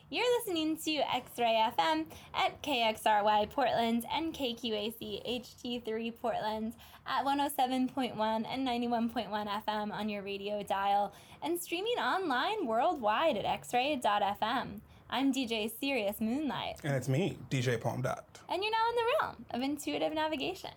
You're listening to X-Ray FM at KXRY Portland and KQAC HT3 Portland at 107.1 and 91.1 FM on your radio dial and streaming online worldwide at xray.fm. I'm DJ Sirius Moonlight. And it's me, DJ Palm Dot. And you're now in the realm of intuitive navigation.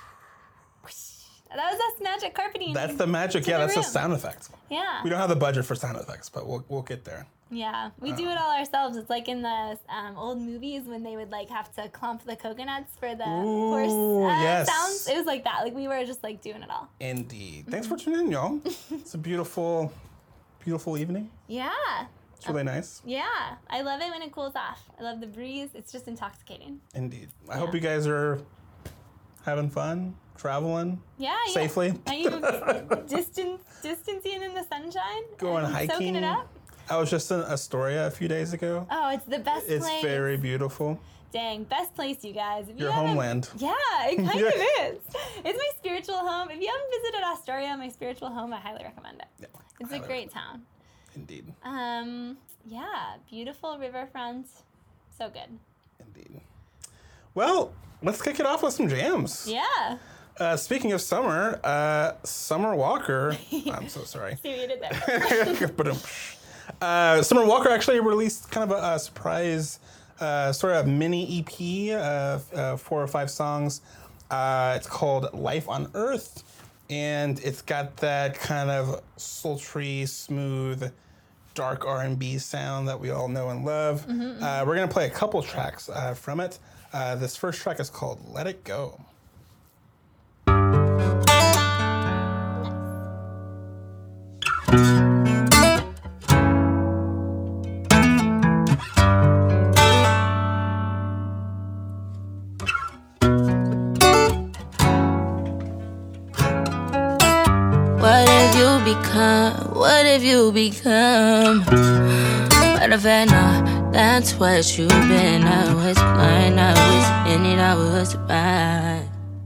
That was us magic carpeting. That's the magic. Yeah, that's the sound effects. Yeah. We don't have the budget for sound effects, but we'll get there. Yeah, we do it all ourselves. It's like in the old movies when they would like have to clump the coconuts for the horse sounds. It was like that. Like we were just like doing it all. Indeed. Thanks for tuning in, y'all. It's a beautiful, beautiful evening. Yeah. It's really nice. Yeah, I love it when it cools off. I love the breeze. It's just intoxicating. Indeed. I hope you guys are having fun, traveling safely. Are you distancing in the sunshine? Going hiking. Soaking it up? I was just in Astoria a few days ago. Oh, it's the best place. It's very beautiful. Dang, best place, you guys. If Your homeland. Yeah, it kind of is. It's my spiritual home. If you haven't visited Astoria, my spiritual home, I highly recommend it. Yeah, it's a great town. Indeed. Yeah, beautiful riverfront. So good. Indeed. Well, let's kick it off with some jams. Yeah. Speaking of summer, Summer Walker. I'm so sorry. See what you did there. Summer Walker actually released kind of a surprise sort of mini EP, 4 or 5 songs. It's called Life on Earth, and it's got that kind of sultry, smooth, dark R&B sound that we all know and love. We're going to play a couple tracks from it. This first track is called Let It Go. What if you become? Matter of fact, no, that's what you've been. I was blind, I was in it, I was bad.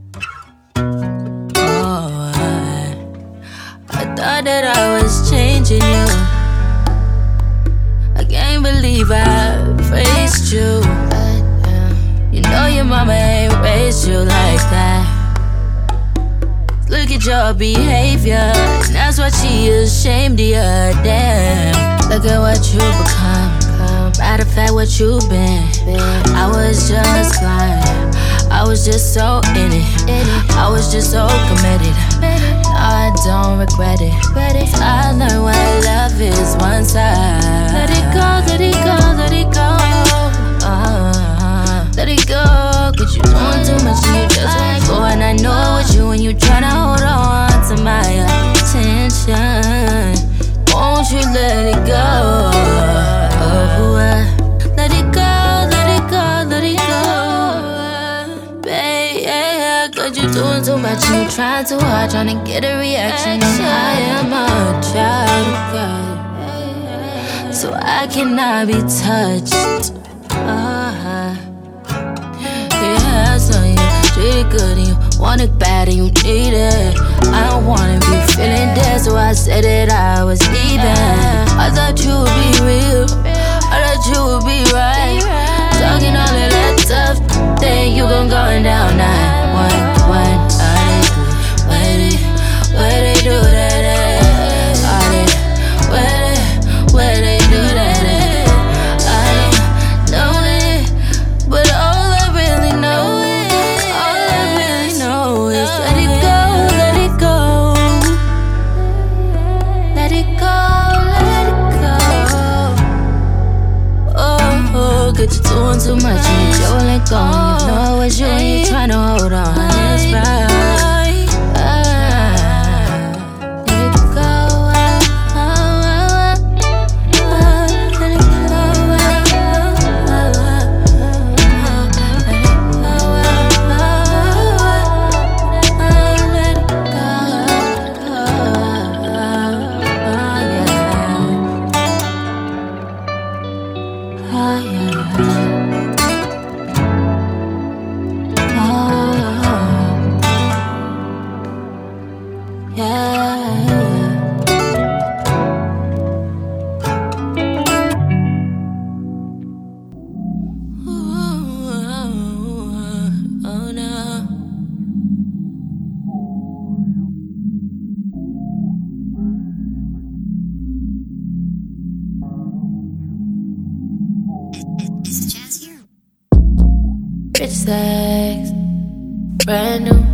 Oh, I thought that I was changing you. I can't believe I faced you. You know your mama ain't raised you like that. Look at your behavior, that's why she ashamed of you, damn. Look at what you become, matter of fact what you been. I was just blind, I was just so in it, I was just so committed. Now I don't regret it, I learned what love is one side. Let it go, let it go, let it go. Let it go, cause you doing too much and you just let go. And I know it was you and you tryna hold on to my attention. Won't you let it go? Let it go, let it go, let it go. Babe, yeah, cause you doing too much and you trying too hard, trying to get a reaction. And I am a child of God, so I cannot be touched. Yeah, so you treat it good and you want it bad and you need it. I don't wanna be feeling dead, so I said that I was leaving. I thought you would be real, I thought you would be right. Talking all of that tough, then you gon' go down 911. Where they do that at? Where they do that at? I didn't know it, but all I really know is let it go, let it go. Let it go, let it go. Oh, cause you're doing too much and you don't let go. You know it was you and you tryna hold on. That's right. sex, brand new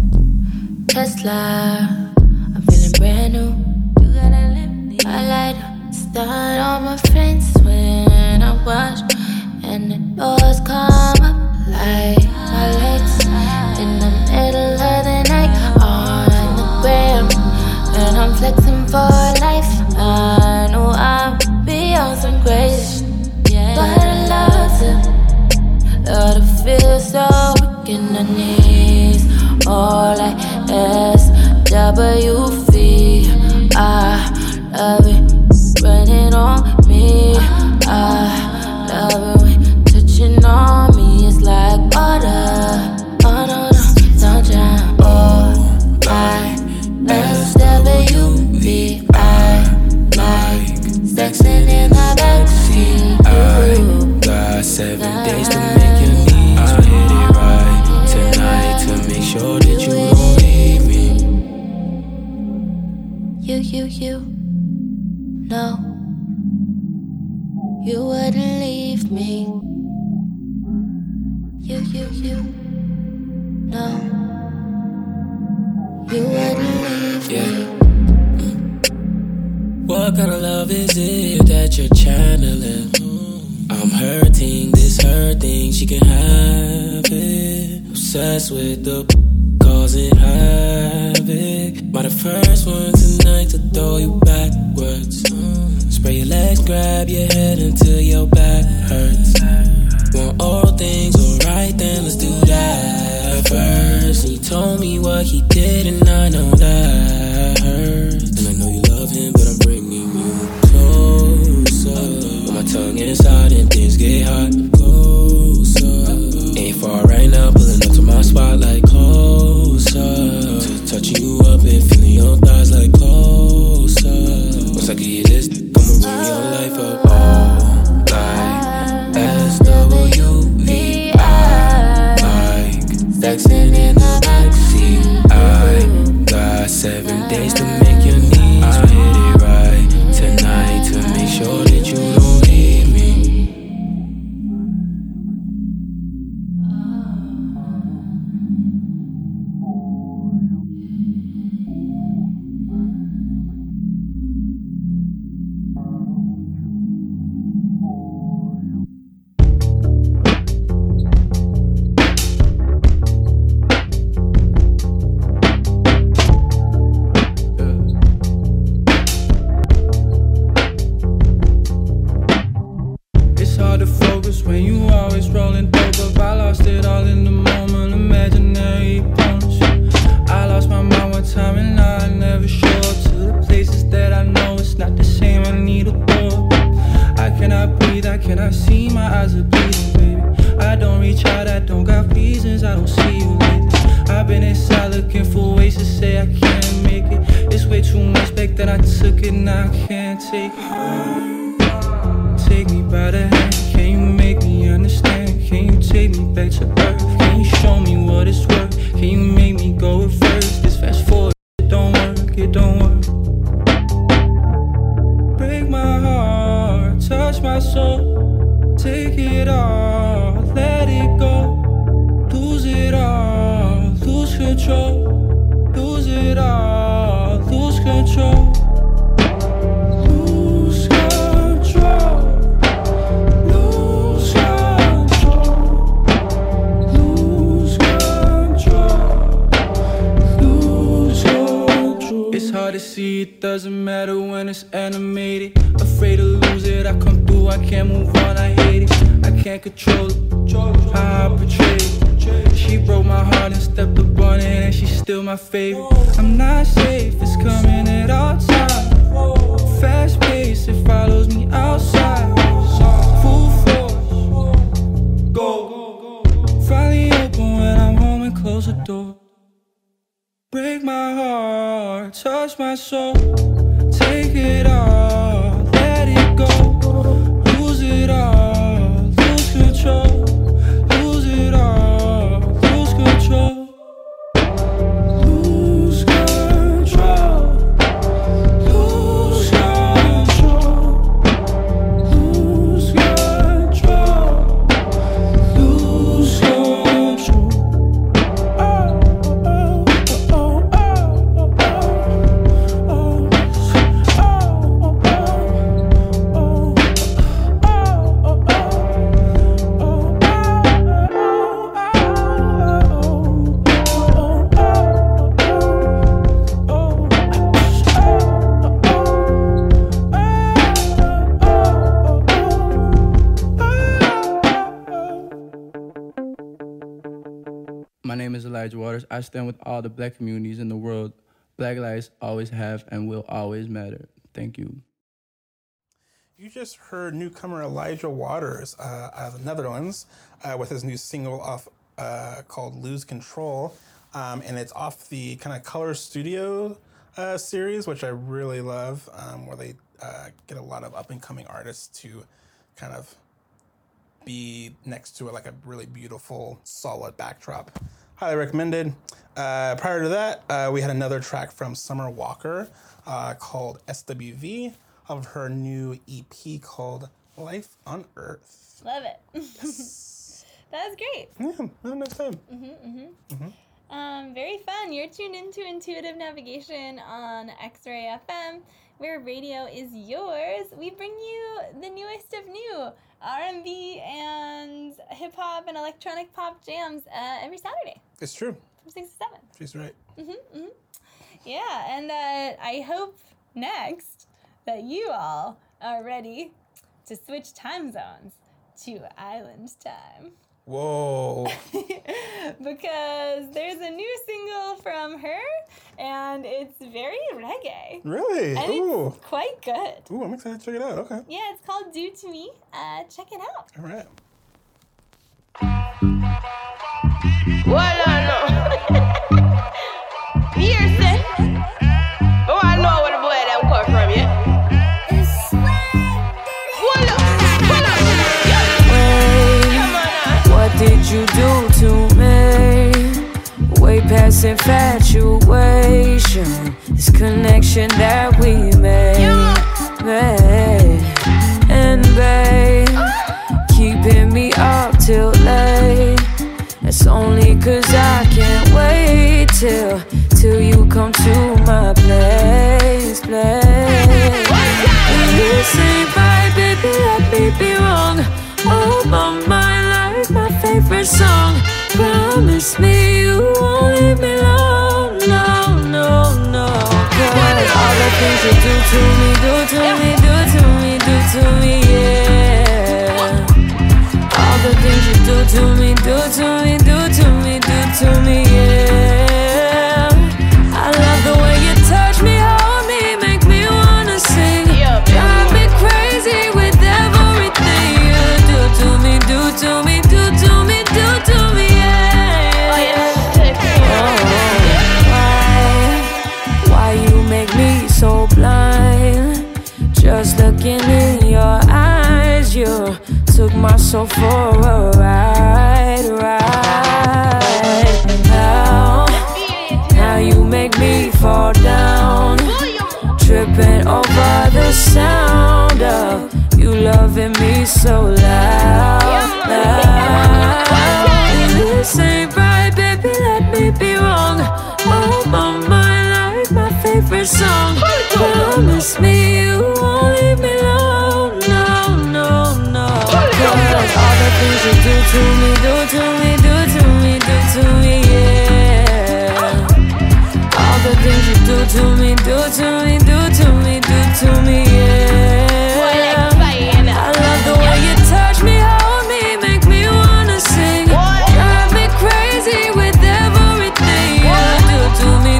Tesla. I'm feeling brand new. You gotta let me. I light up, start all my friends when I watch, and the doors come up like my legs in the middle of the night on the gram, and I'm flexing for life. I know I'll be on some crazy, but I love to feel so weak in the knees. All like SWV, I love it, running on me. I love it when touching on me. It's like water. Oh no, no, don't drown. Oh, like SWV, I like sexing in the backseat. I got 7 days to make your needs. I'll hit it right tonight to make sure that you don't leave me. You, no, you wouldn't leave me. You, no, you wouldn't leave me. What kind of love is it that you're channeling? I'm hurting, this hurting, she can have it. Obsessed with the causing havoc. By the first one tonight to throw you backwards. Spray your legs, grab your head until your back hurts. Want all things alright, then let's do that first. And you told me what he did, and I know that hurts. And I know you love him, but I'm bringing you closer. With my tongue inside and things get hot. Closer. Ain't far right now, pulling up to my spot like closer. To touching you up and feeling your thighs like closer. Once I give you this, I'ma bring your life up. All like SWV, I like sexing in the backseat. I got 7 days to make your needs. I'll hit it right tonight to make sure that you don't leave me. Hard to focus when you always rolling dope, but I lost it all in the moment. Imaginary opponents. I lost my mind one time and I never show up to the places that I know it's not the same. I need a door. I cannot breathe, I cannot see, my eyes are bleeding, baby. I don't reach out, I don't got reasons, I don't see you lately. I've been inside looking for ways to say I can't make it. It's way too much back then I took it, now I can't take it. Take me by the hand, can you make me understand? Can you take me back to earth? Can you show me what it's worth? Can you make me go reverse? This fast forward, it don't work, it don't work. Break my heart, touch my soul. Take it all, let it go. Lose it all, lose control. Lose it all, lose control. To see it doesn't matter when it's animated. Afraid to lose it, I come through, I can't move on, I hate it. I can't control it, how I portray it. She broke my heart and stepped up on it, and she's still my favorite. I'm not safe, it's coming at all times. Fast pace, it follows me outside. Full force, go. Finally open when I'm home and close the door. Break my heart, touch my soul. Take it all, let it go. Lose it all, lose control. Lose it all, lose control. Lose control. Lose control. Lose control. Lose control. name is Elijah Waters. I stand with all the black communities in the world. Black lives always have and will always matter. Thank you. You just heard newcomer Elijah Waters out of the Netherlands with his new single off called Lose Control. And it's off the kind of Color Studio series, which I really love, where they get a lot of up-and-coming artists to kind of be next to like a really beautiful, solid backdrop. Highly recommended. Prior to that, we had another track from Summer Walker called SWV of her new EP called Life on Earth. Love it. That was great. Yeah, have a nice time. Very fun. You're tuned into Intuitive Navigation on X-Ray FM, where radio is yours. We bring you the newest of new R&B and hip-hop and electronic pop jams every Saturday It's true. from 6 to 7. She's right. Yeah, and I hope next that you all are ready to switch time zones to island time. Whoa. Because there's a new single from her, and it's very reggae. Really? And Ooh. it's quite good. Ooh, I'm excited to check it out. Okay. Yeah, it's called Do To Me. Check it out. All right. Well, I know. Pearson. Oh, I know where the boy that come from, yeah? Hold up. What did you do to me? Way past infatuation. This connection that we made, babe. And babe, keeping me up till late. That's only 'cause I can't wait till you come to my place. This ain't right, baby, let me be wrong. Oh, my mind like my favorite song. Promise me you won't leave me alone. No, no, no. 'Cause all the things you do to me, yeah. All the things you do to me, yeah. I love the way you touch me, hold me, make me wanna sing. Drive me crazy with everything you do to me, yeah. Why you make me so blind? Just looking in your eyes, you took my soul for a ride. How you make me fall down, tripping over the sound of you loving me so loud. This ain't right, baby, let me be wrong. Oh, my mind like my favorite song. Promise me you won't leave me alone. No, no, no. 'Cause all the things you do to me, yeah. All the things you do to me, yeah. I love the way you touch me, hold me, make me wanna sing. Drive me crazy with everything you do to me,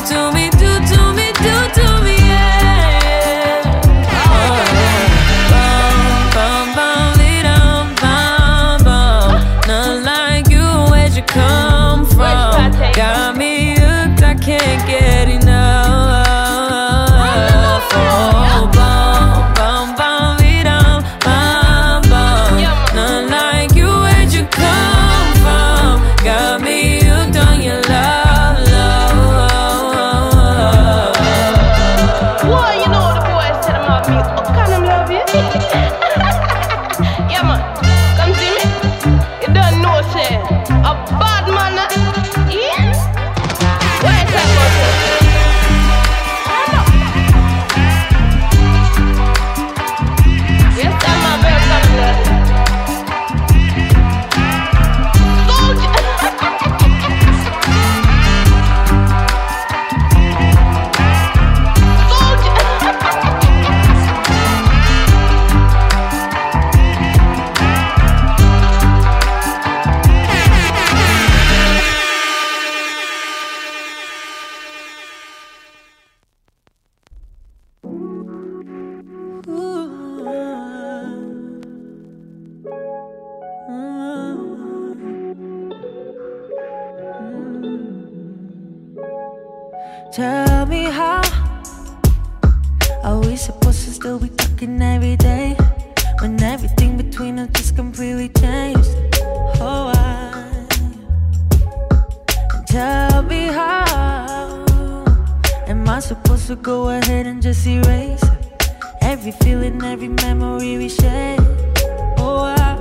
yeah. Bum, bum, bum, dee-dum, bum, bum. Na, tell me how are we supposed to still be talking every day when everything between us just completely changed? Oh, tell me how am I supposed to go ahead and just erase every feeling, every memory we shared? Oh,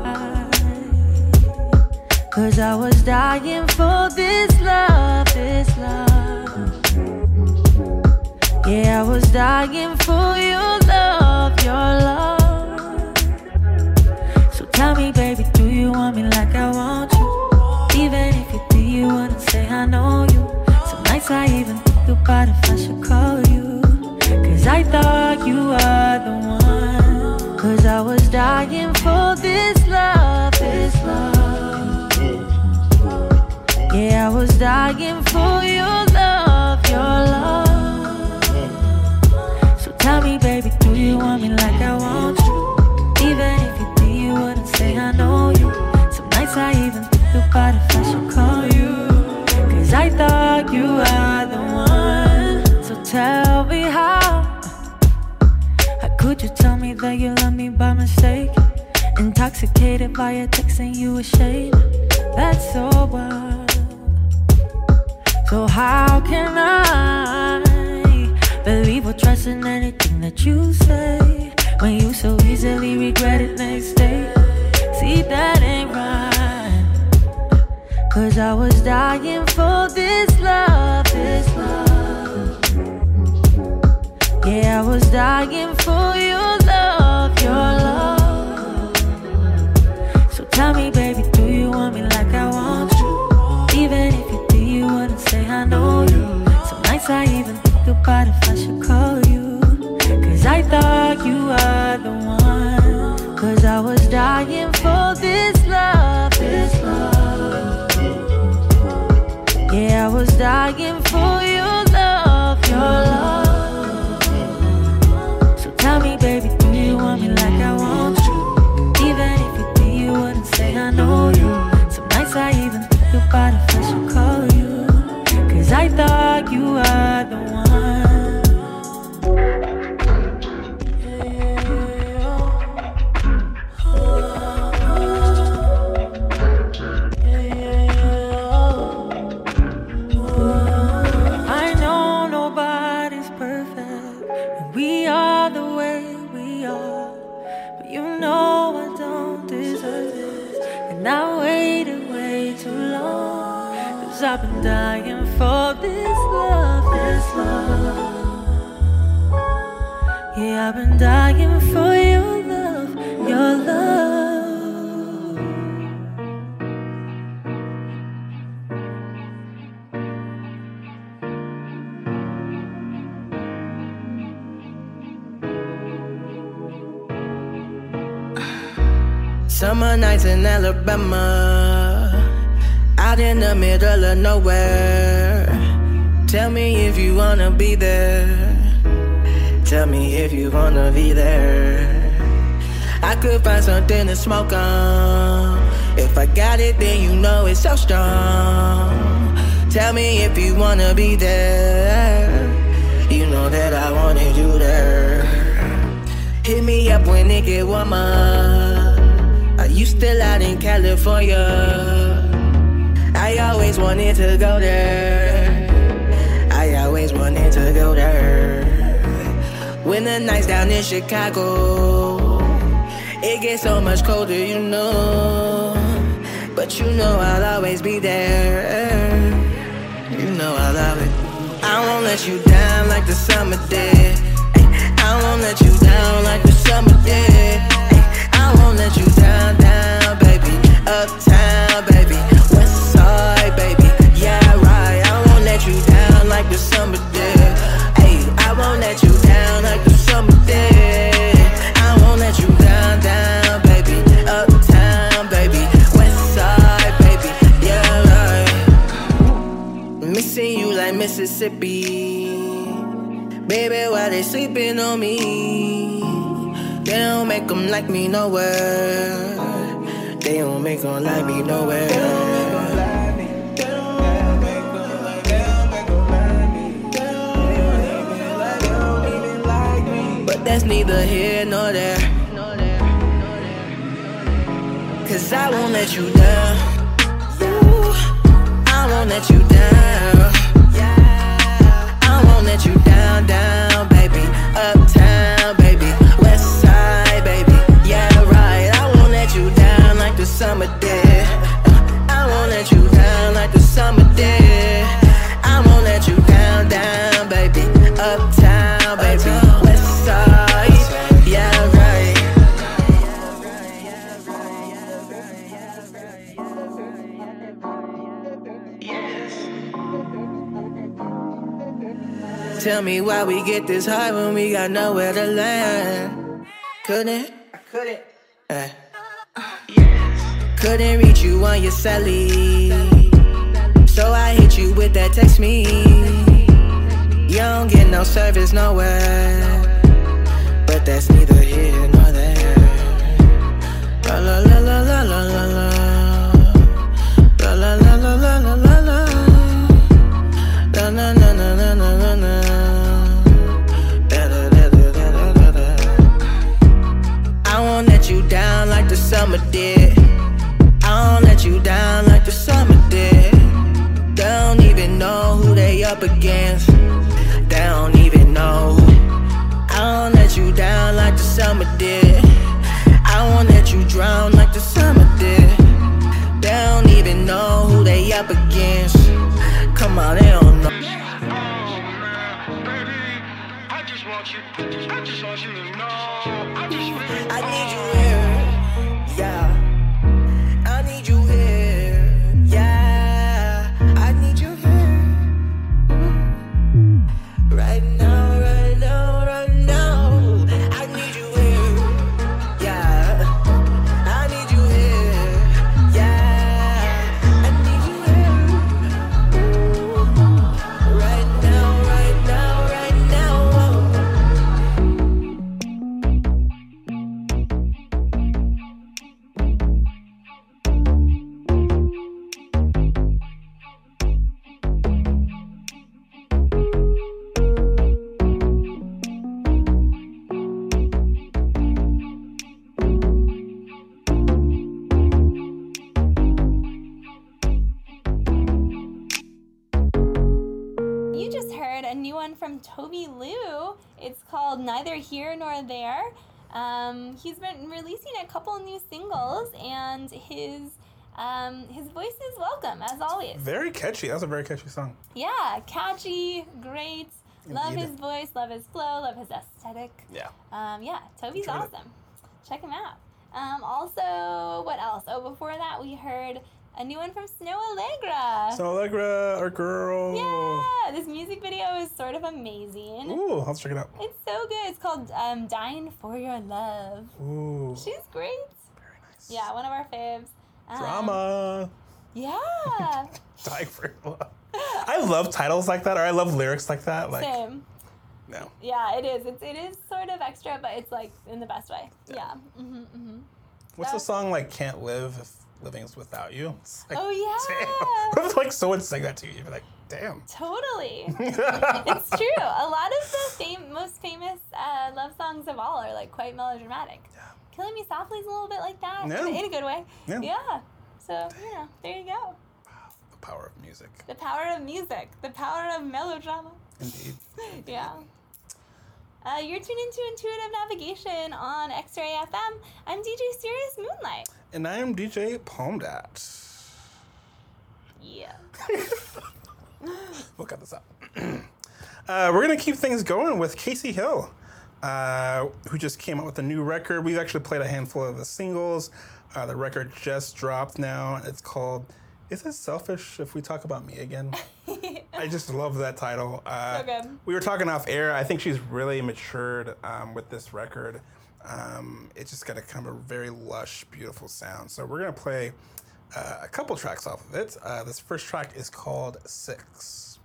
cause I was dying for this love, this love. Yeah, I was dying for your love, your love. So tell me, baby, do you want me like I want you? Even if you do, you wouldn't say I know you. Some nights I even think about if I should call you, cause I thought you were the one. Cause I was dying for this love, this love. Yeah, I was dying for your love, your love. So tell me, baby, do you want me like I want you? Even if you do, you wouldn't say I know you. Some nights I even think about if I should call you, cause I thought you were the one. So tell me how could you tell me that you love me by mistake? Intoxicated by a text and you ashamed. That's so wild. So how can I believe or trust in anything that you say when you so easily regret it next day? See, that ain't right. Cause I was dying for this love, this love. Yeah, I was dying for your love, your love. So tell me, baby, do you want me like I want you? Even if you do, you wouldn't say I know you. Some nights I even think about if I should call you, cause I thought you were the one. Cause I was dying for this love, this love. Yeah, I was dying for your love, your love. Tell me, baby, do you want me like I want you? Even if you do, you wouldn't say I know you. Some nights I even think about if I should call you, cause I thought you were the one. I know nobody's perfect, and we are the way we are, but you know I don't deserve this, and I waited way too long, cause I've been dying for this love, this love. Yeah, I've been dying for your love, your love. Summer nights in Alabama, out in the middle of nowhere. Tell me if you wanna be there. Tell me if you wanna be there. I could find something to smoke on. If I got it, then you know it's so strong. Tell me if you wanna be there. You know that I wanted you there. Hit me up when it get warmer. Are you still out in California? I always wanted to go there. I always wanted to go there. When the nights down in Chicago, it gets so much colder, you know. But you know I'll always be there. You know I'll always. I won't let you down like the summer did. I won't let you down like the summer did. I won't let you down, down, baby. Uptown, baby. West side, baby. Yeah, right. I won't let you down like the summer did. Hey, I won't let you down like the summer did. I won't let you down, down, baby. Uptown, baby. West side, baby. Yeah, right. Missing you like Mississippi. Baby, why they sleeping on me? They don't make them like me nowhere. They don't make them like me nowhere. neither here nor there. Cause I won't let you down. Ooh, I won't let you down. I won't let you down, down, baby. Uptown, baby. West side, baby. Yeah, right. I won't let you down like the summer did. I won't let you down like the summer did. I won't let you down, down, baby. Uptown, baby. West side, yeah, right. Tell me why we get this high when we got nowhere to land. Couldn't reach you on your celly, so I hit you with that text me. You don't get no service nowhere, but that's neither here nor there. La la la la la la la la. La la la la la la la la. La na na na na na na na. I won't let you down like the summer did. I won't let you down like the summer did. They don't even know who they up against. They don't even know. I won't let you down like the summer did. I won't let you drown like the summer did. They don't even know who they up against. Come on, they don't know. I need you here, yeah. I need you here, yeah. I need you here. Right now, right now, right now. I need you here, yeah. I need you here, yeah. I need you here. Right now, right now, right now. You just heard a new one from Toby Lou. It's called Neither Here Nor There. He's been releasing a couple new singles, and his voice is welcome, as always. Very catchy. That was a very catchy song. Yeah, catchy, great. Love Indeed. his voice, love his flow, love his aesthetic. Yeah. Yeah, Toby's Enjoyed it. awesome. Check him out. Also, what else? Oh, before that, we heard a new one from Snow Allegra. So Allegra, our girl. Yeah, this music video is sort of amazing. Ooh, let's check it out. It's so good. It's called Dying for Your Love. Ooh. She's great. Very nice. Yeah, one of our faves. Drama. Yeah. Dying for your love. I love titles like that, or I love lyrics like that. Like, Same. no. Yeah, it is. It is sort of extra, but it's like in the best way. Yeah. What's the song like? Can't live if living's without you. It's like, Oh, yeah. damn. What if like someone sang that to you? You'd be like, damn. Totally. It's true. A lot of the most famous love songs of all are like quite melodramatic. Yeah. Killing Me Softly is a little bit like that, Yeah. in a good way. Yeah. So, there you go. The power of music. The power of music. The power of melodrama. Indeed. Yeah. You're tuned into Intuitive Navigation on X-Ray FM. I'm DJ Sirius Moonlight. And I am DJ Palmdat. Yeah. We'll cut this out. We're going to keep things going with Casey Hill, who just came out with a new record. We've actually played a handful of the singles. The record just dropped now. It's called Is It Selfish If We Talk About Me Again? I just love that title. So good. We were talking off air. I think she's really matured with this record. It's just got a kind of a very lush, beautiful sound. So we're going to play a couple tracks off of it. This first track is called 6.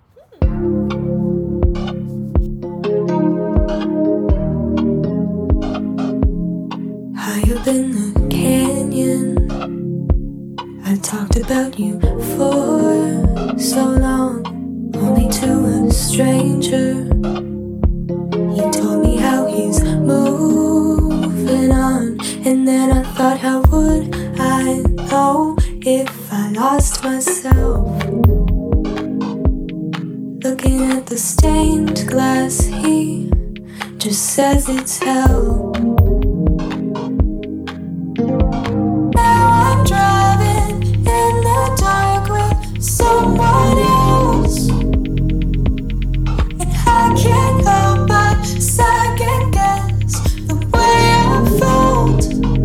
High up in the canyon, I talked about you for so long, only to a stranger. He told me how he's moved it's hell. Now I'm driving in the dark with someone else, and I can't help but second guess the way I felt.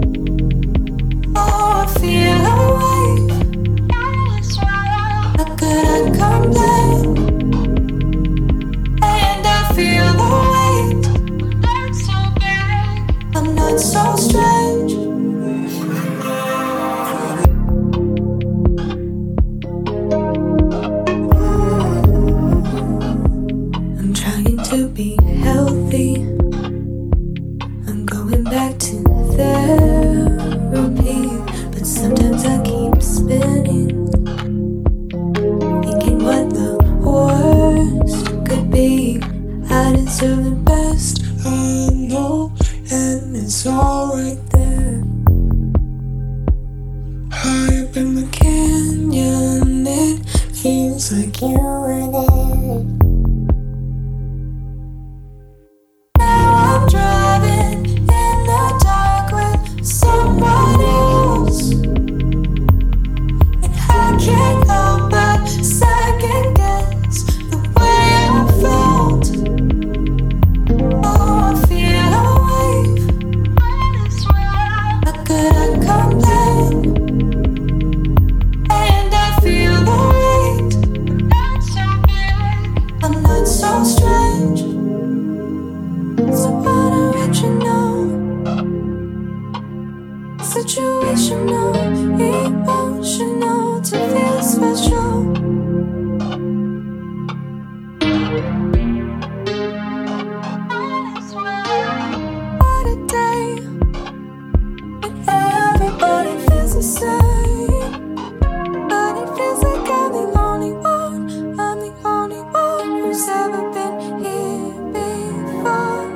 Oh, I feel away. How could I complain? And I feel the weight. I'm not so strange. I'm trying to be healthy. I'm going back to therapy, but sometimes I keep spinning, thinking what the worst could be. I deserve the best, I know, and it's all right there. High up in the canyon, it feels like you were there. Now I'm driving in the dark with someone else, and I can't help but second guess the way I felt. Oh, I feel a wave. How could I complain? And I feel the weight. I'm not so strange. So unoriginal, situational, emotional to feel special. What a day when everybody feels the same, but it feels like I'm the only one who's ever been here before.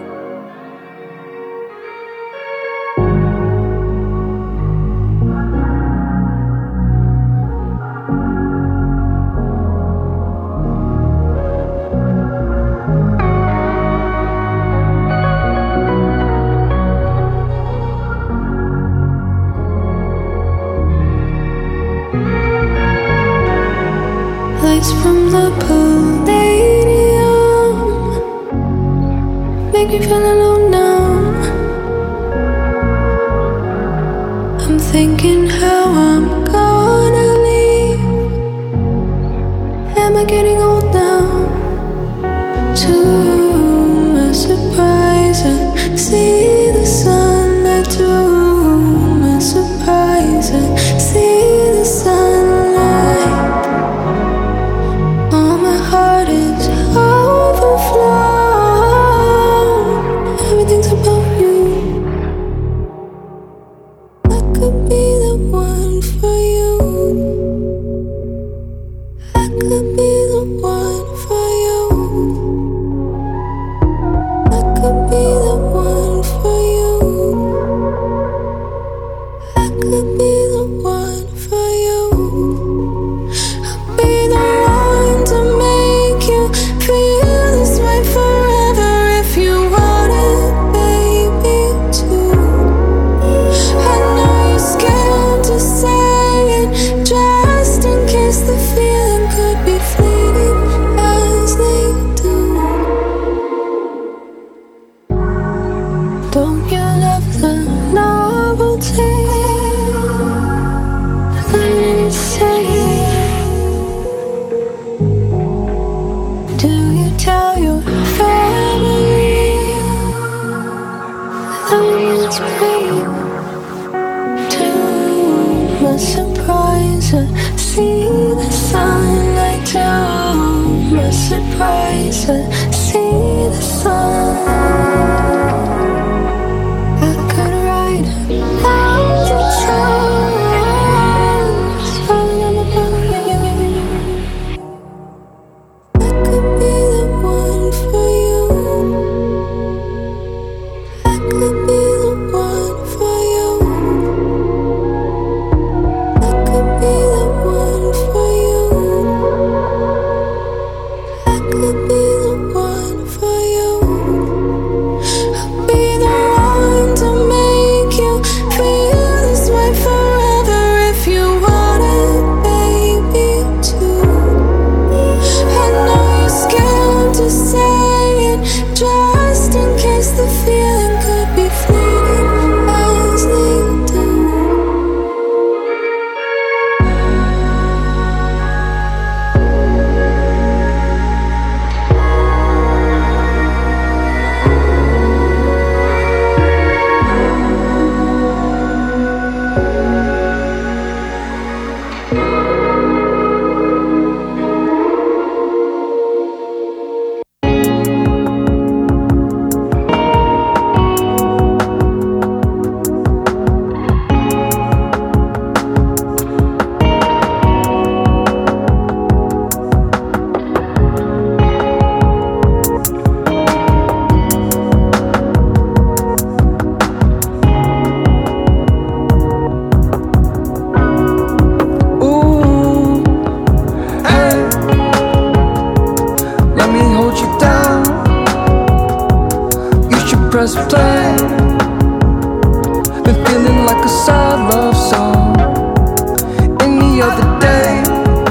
Lights from the palladium make me feel alone now. I'm thinking how I'm gonna leave. Am I getting old now? To my surprise, I see the sunlight. To my surprise, I see the sunlight. All my heart is overflow. Everything's about you. I could be the one for you. I could be the one for you. I could be the one for you. I could be the one for you. I'll be the one to make you feel this way forever if you want it, baby, too. I know you're scared to say it, just in case the feeling could be fleeting as they do. Don't you love the novelty? Let me say, do you tell your family that it's me? To my surprise, I see the sunlight. To my surprise, I see the sunlight. I could write a thousand songs falling about you. I could be the one for you. I could be the one for you. I could be the one for you. I could be the one for you. just play. Been feeling like a sad love song. Any other day,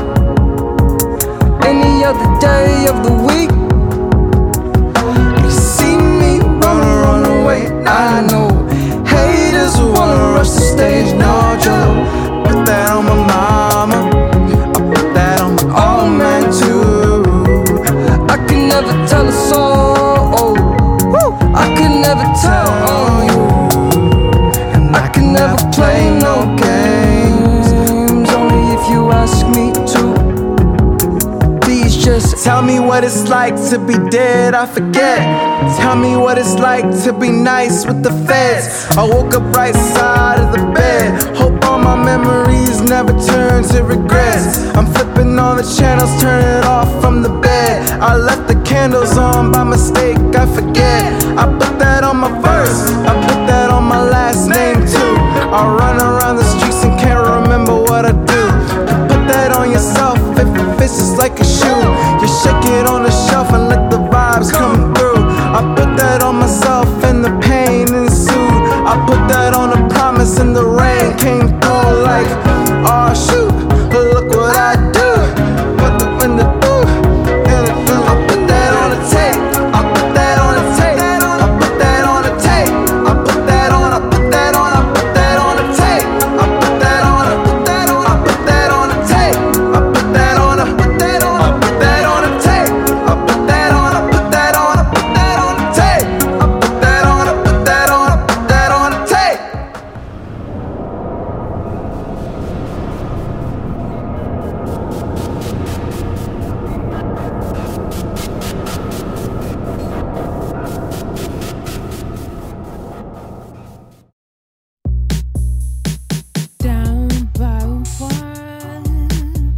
any other day of the week. You see me run away. I know haters wanna rush the stage. No joke. Put that on my mama. I put that on my old man too. I can never tell a soul. I can never tell on you. And I can never play no games. Only if you ask me to. Please just tell me what it's like to be dead, I forget. Tell me what it's like to be nice with the feds. I woke up right side of the bed. Hope all my memories never turn to regrets. I'm flipping all the channels, turn it off from the bed. I left the candles on by mistake, I forget. I put that on my verse, I put that on my last name too. I run around the streets and can't remember what I do. Put that on yourself if it fits just like a shoe. You shake it on the shelf and let the vibes come through. I put that on myself and the pain ensued. I put that on a promise and the rain came through like, oh shoot, look what I do. Put the window through. I put that on the tape. I put that on the tape. I put that on the tape. I put that on. I put that on. I put that on the tape. I put that on. I put that on. I put that on the tape. I put that on. I put that on. I put that on the tape. I put that on. I put that on. I put that on the tape. I put that on. I put that on. I put that on the tape. Down by one,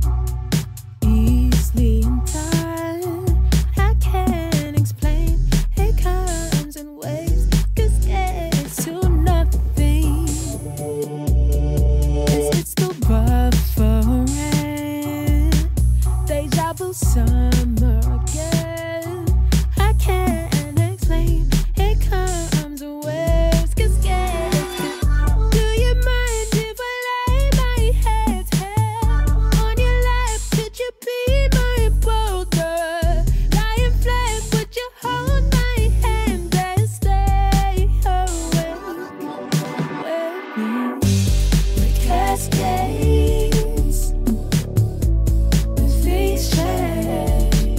easily in time. I can't explain. It comes in waves, 'cause it's to nothing. It's the buffering, deja vu summer again. I can't explain. It comes in waves, 'cause it's do you mind if I lay my head on your lap? Could you be my boulder? Lying flat, would you hold my hand and stay awake with me? The cascades, the things change.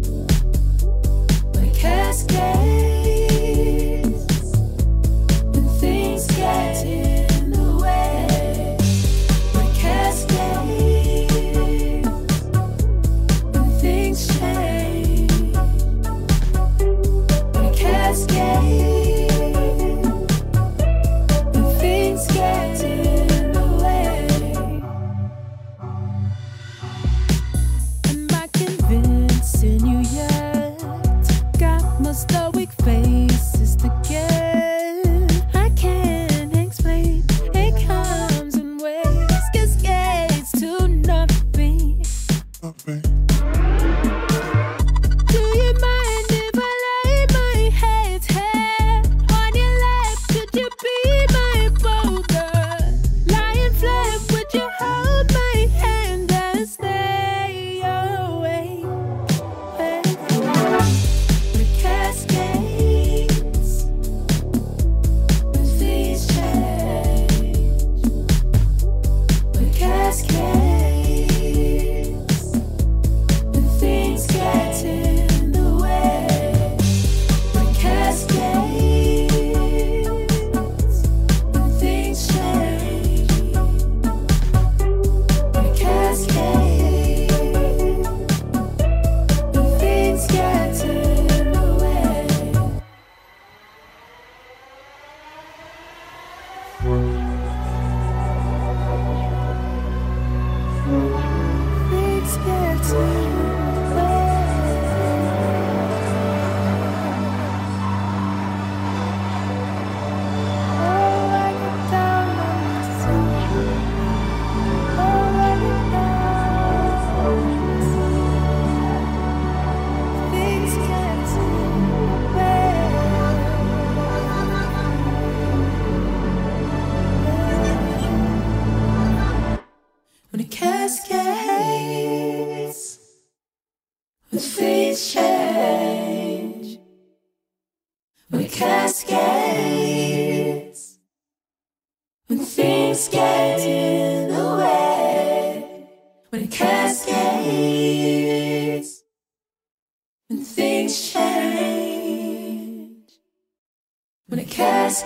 The cascades, and things get in the way. The cascades, and things change. The cascades, and things get in the way. Am I convincing you yet? Got my stoic faces to give. I can't explain. It comes in waves, cascades to nothing. Do you mind if I lay my head on your lap? Could you be my boulder? Lying flat, would you hold my hand and stay away with me? The cascades, and things change. The cascades, and things get in the way. The cascades, and things change. The cascades, and things get in the way. cascades, when things change, when it cascades, when things get in the way, when it cascades, when things change, when it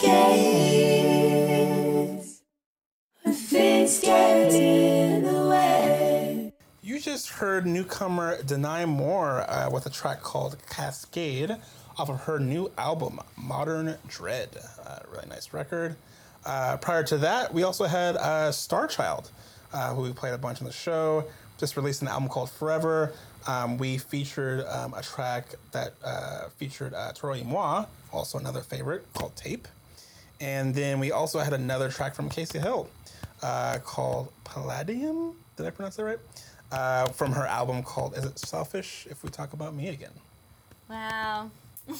cascades, when things get in the way. You just heard newcomer Deny Moore with a track called Cascade off of her new album, Modern Dread. Really nice record. Prior to that, we also had Starchild, who we played a bunch on the show, just released an album called Forever. We featured a track that featured Toro y Moi, also another favorite, called Tape. And then we also had another track from Casey Hill called Palladium. Did I pronounce that right? From her album called Is It Selfish If We Talk About Me Again? Wow.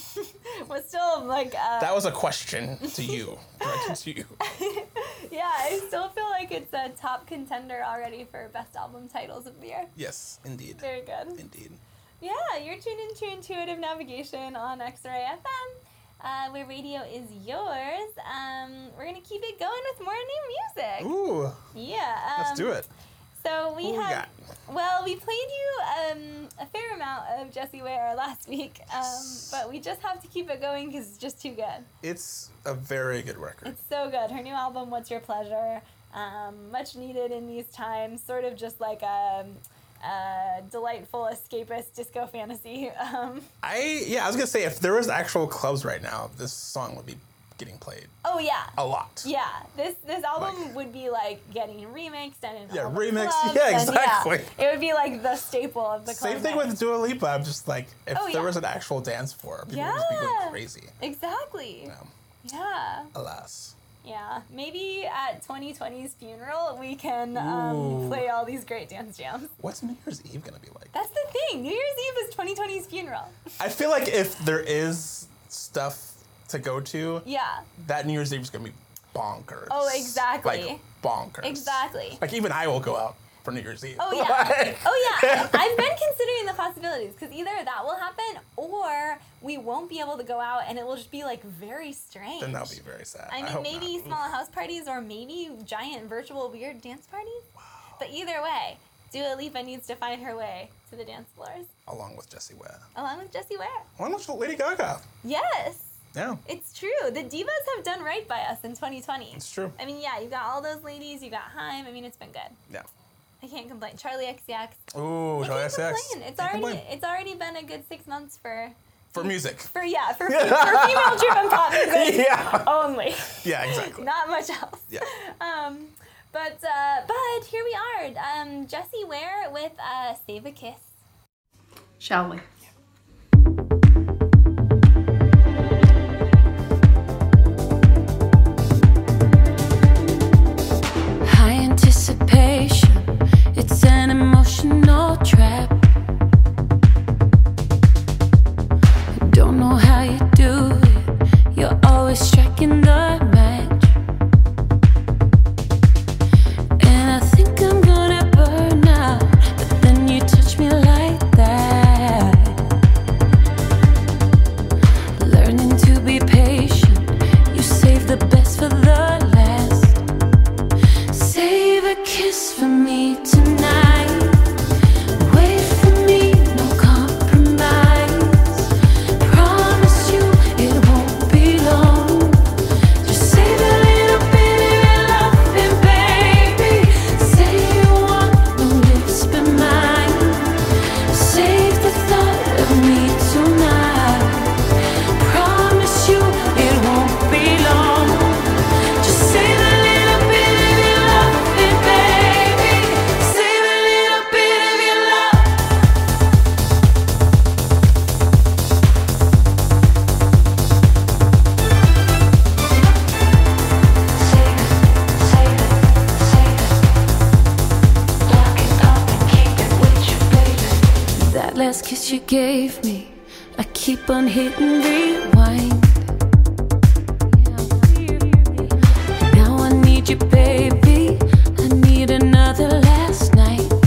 But still, like... That was a question to you, directed to you. Yeah, I still feel like it's a top contender already for best album titles of the year. Yes, indeed. Very good. Indeed. Yeah, you're tuned into Intuitive Navigation on X-Ray FM, where radio is yours. We're going to keep it going with more new music. Ooh. Yeah. Let's do it. So we Who we have... got? Well, we played you a fair amount of Jessie Ware last week, but we just have to keep it going because it's just too good. It's a very good record. It's so good. Her new album, What's Your Pleasure, much needed in these times, sort of just like a delightful escapist disco fantasy. I was gonna say, if there was actual clubs right now, this song would be getting played Oh yeah. a lot. Yeah, this album would be like getting remixed and in all the remixed. clubs, Yeah, and, exactly. it would be like the staple of the club. Same thing night. with Dua Lipa. I'm just like, if Oh, there yeah. was an actual dance floor, people would just be going crazy. Exactly. Yeah. Yeah. Alas. Yeah. Maybe at 2020's funeral we can Ooh. play all these great dance jams. What's New Year's Eve gonna be like? That's the thing. New Year's Eve is 2020's funeral. I feel like if there is stuff to go to, Yeah. that New Year's Eve is gonna be bonkers. Oh, exactly. Like bonkers. Exactly. Like even I will go out for New Year's Eve. Oh yeah. Oh yeah. I've been considering the possibilities because either that will happen or we won't be able to go out and it will just be like very strange. Then that'll be very sad. I mean, hope maybe not. small house parties or maybe giant virtual weird dance parties. Wow. But either way, Dua Lipa needs to find her way to the dance floors. Along with Jessie Ware. Along with Jessie Ware. Along with Lady Gaga. Yes. Yeah. It's true. The divas have done right by us in 2020. It's true. I mean, yeah, you got all those ladies, you got Haim. I mean, it's been good. Yeah. I can't complain. Charlie XCX. Ooh, I Charlie can't XCX. complain. Can't complain. It's already been a good 6 months for music. for female driven pop music. Yeah. Only. Yeah, exactly. Not much else. Yeah. But here we are. Jessie Ware with Save a Kiss. Shall we? High anticipation, it's an emotional trap. Don't know how you do it, you're always striking the match. And I think I'm gonna burn out, but then you touch me like that. Learning to be patient, you save the best for the last. Save a kiss for me tonight. Wait for me, no compromise. Promise you it won't be long. Just save a little bit of your loving, baby. Say you want no lips but mine. Save the thought of me tonight. Promise you it won't be long. Just save a little bit of your loving, baby. Save a little bit of your love. That last kiss you gave me, I keep on hitting rewind. Now I need you, baby. I need another last night.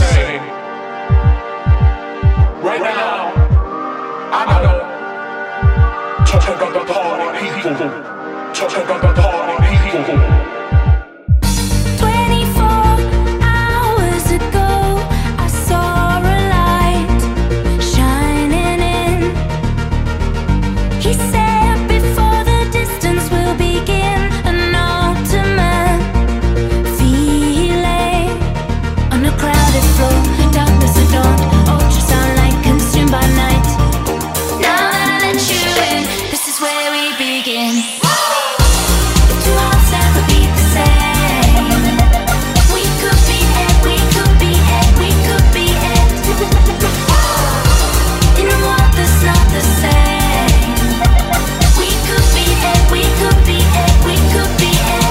say. Right now, I know. Talking about the party people. Talking about the party people. 24 hours ago, I saw a light shining in. He said before the distance will begin, an ultimate feeling on a crowded floor, darkness adorned, ultrasound light consumed by night. Now that I let you in, this is where we begin. Two hearts never beat the same. We could be it, we could be it, we could be it. In a world that's not the same. We could be it, we could be it, we could be it.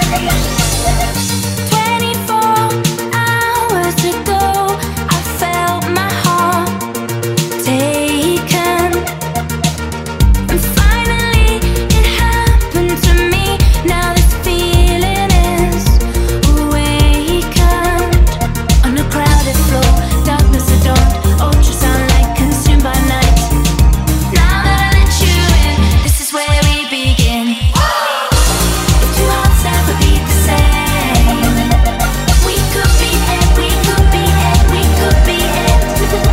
24 hours ago, I felt my heart taken. And finally, it happened to me. Now this feeling is awakened. On a crowded floor, darkness adorned, ultrasound light consumed by night. Now that I let you in, this is where we begin. If two hearts never beat the same, we could be it, we could be it, we could be it.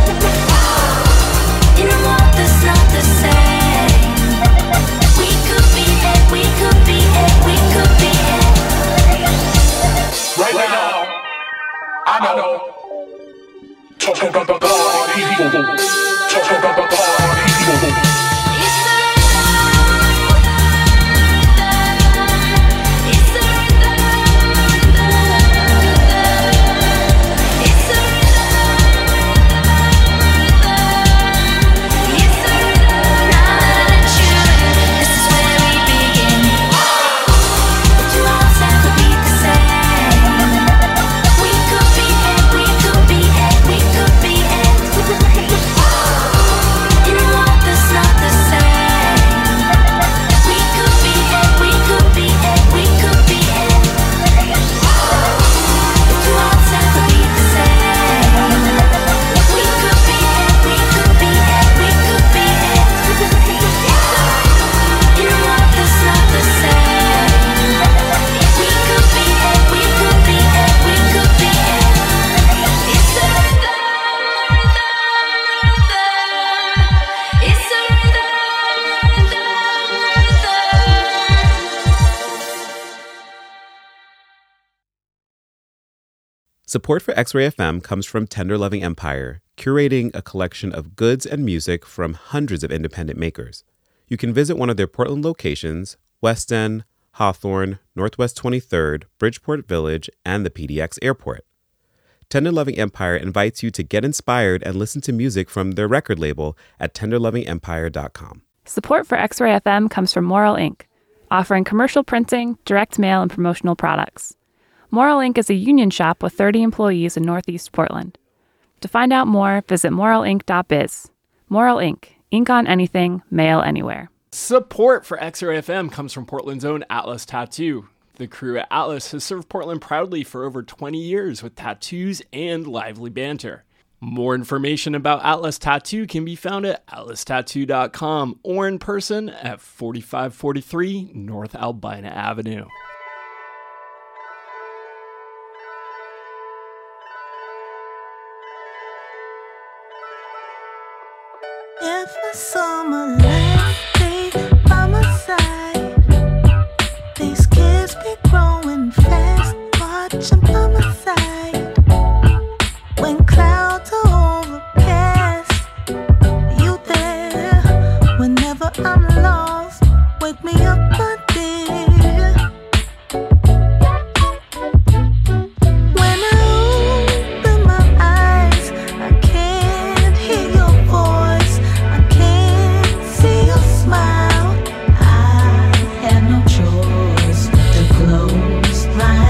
In a world that's not the same, we could be it, we could be it, we could be it. Right now, I know. Talking about the party people. Talking about the party people. It's the rhythm. It's the rhythm. It's the rhythm. It's the rhythm. Now that I let you in, this is where we begin. Two hearts never beat the same. We could be it, we could be it, we could be it. In a world that's not the same. We could be it, we could be it, we could be it. Two hearts never beat the same. We could be it, we could be it, we could be it. In a world that's not the same. We could be it, we could be it, we could be it. It's the rhythm. It's the rhythm. Support for X-Ray FM comes from Tender Loving Empire, curating a collection of goods and music from hundreds of independent makers. You can visit one of their Portland locations, West End, Hawthorne, Northwest 23rd, Bridgeport Village, and the PDX Airport. Tender Loving Empire invites you to get inspired and listen to music from their record label at tenderlovingempire.com. Support for X-Ray FM comes from Moral Ink, offering commercial printing, direct mail, and promotional products. Moral Ink is a union shop with 30 employees in Northeast Portland. To find out more, visit moralink.biz. Moral Ink. Ink on anything, mail anywhere. Support for X-Ray FM comes from Portland's own Atlas Tattoo. The crew at Atlas has served Portland proudly for over 20 years with tattoos and lively banter. More information about Atlas Tattoo can be found at atlastattoo.com or in person at 4543 North Albina Avenue. If the summer lay by my side, these kids be growing fast, watching by my side. When clouds are overcast, you there. Whenever I'm lost, wake me up, my dear. When I open my eyes, I can't hear your voice, I can't see your smile. I have no choice to close my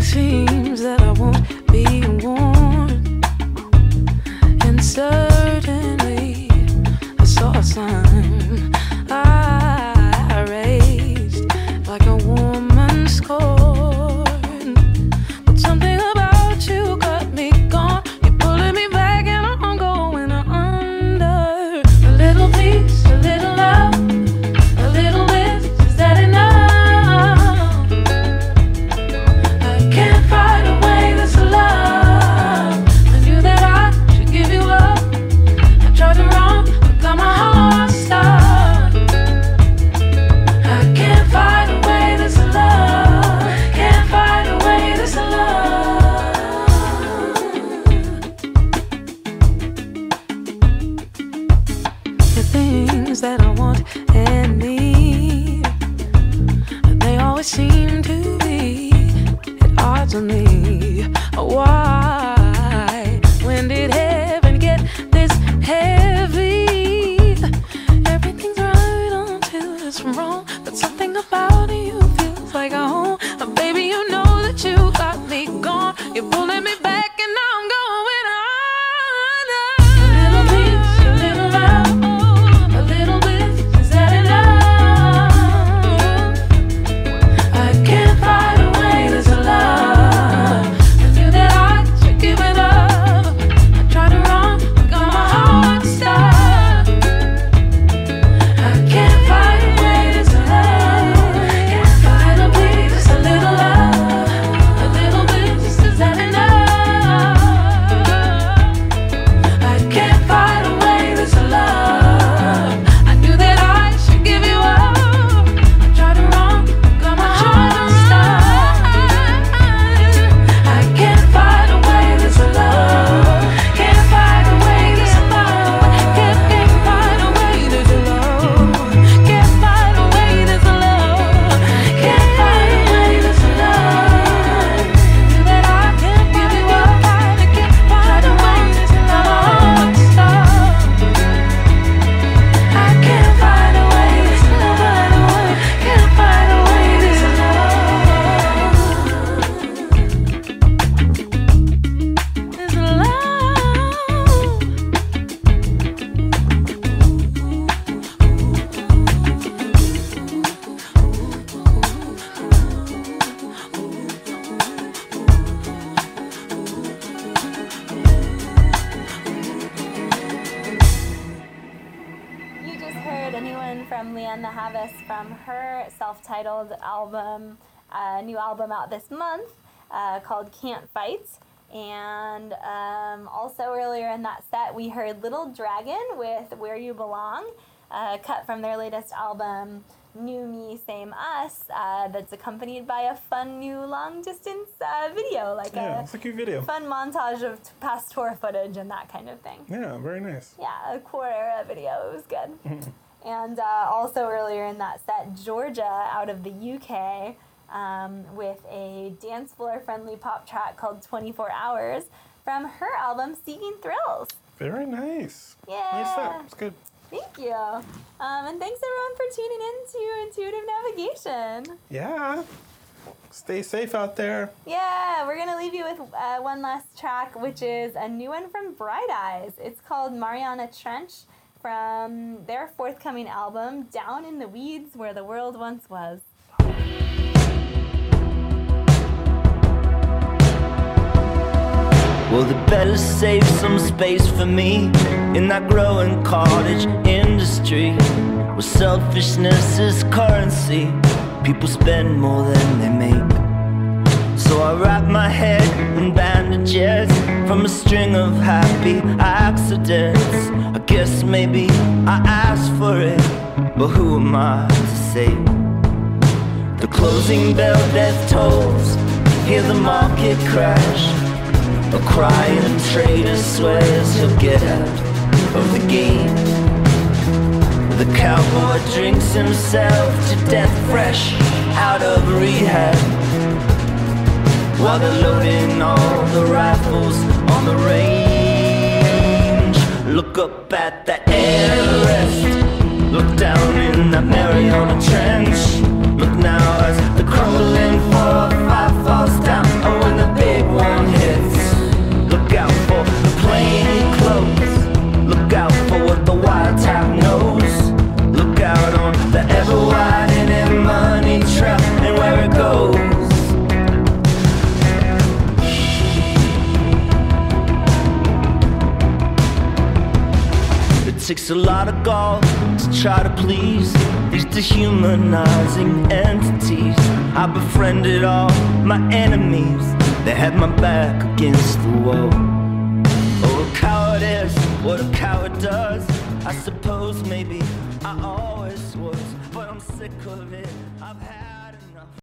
seems that I won't be warned. And certainly I saw a sign I raised like a woman scorned. But something about you got me gone. You're pulling me back and I'm going under. A little peace, a little love, a little this, is that enough? I can't fight away this love. I knew that I should give you up. I tried to run, but got my heart stuck. I can't fight away this love. Can't fight away this love. The things that I want and need, they always seem to be at odds with me. Why? When did heaven get this heavy? Everything's right until it's wrong, but something about you feels like a home. Baby, you know that you got me gone. You're pulling me back and now I'm going under. A little peace, a little love, a little bit, is that enough? I can't fight away this love. I knew that I should give it up. I tried to run, but got my heart stuck. I can't fight away this love. Can't fight away this a little love, a little bit, is that enough? I can't fight away this love. I knew that I should give you up. I tried to run, got my heart stuck. I can't fight away this love. Can't fight away this love. Can't fight away this love. Can't fight away this love. Can't fight away this love. Knew that I can't give you up. I can't fight away this love. I can't fight away this love. Can't fight away this You just heard a new one from Leanne the Havas from her self-titled album, new album out this month called Can't Fight. And also earlier in that set, we heard Little Dragon with Where You Belong, cut from their latest album, New Me, Same Us, that's accompanied by a fun new long-distance video, like Yeah, it's a cute video. fun montage of past tour footage and that kind of thing. Yeah, very nice. Yeah, a core era video. It was good. And also earlier in that set, Georgia out of the UK with a dance floor friendly pop track called 24 Hours from her album Seeking Thrills. Very nice. Yeah. Nice set. It's good. Thank you. And thanks everyone for tuning in to Intuitive Navigation. Yeah. Stay safe out there. Yeah, we're going to leave you with one last track, which is a new one from Bright Eyes. It's called Mariana Trench from their forthcoming album, Down in the Weeds Where the World Once Was. Well, they better save some space for me in that growing cottage industry where selfishness is currency. People spend more than they make. So I wrap my head in bandages from a string of happy accidents. I guess maybe I asked for it, but who am I to say? The closing bell, death tolls, hear the market crash. A crying trader swears he'll get out of the game. The cowboy drinks himself to death fresh out of rehab, while they're loading all the rifles on the range. Look up at that Everest, look down in that Mariana Trench. Look now as the crumbling 4-5 falls down away takes a lot of gall to try to please these dehumanizing entities. I befriended all my enemies. They had my back against the wall. Oh, a coward is what a coward does. I suppose maybe I always was, but I'm sick of it. I've had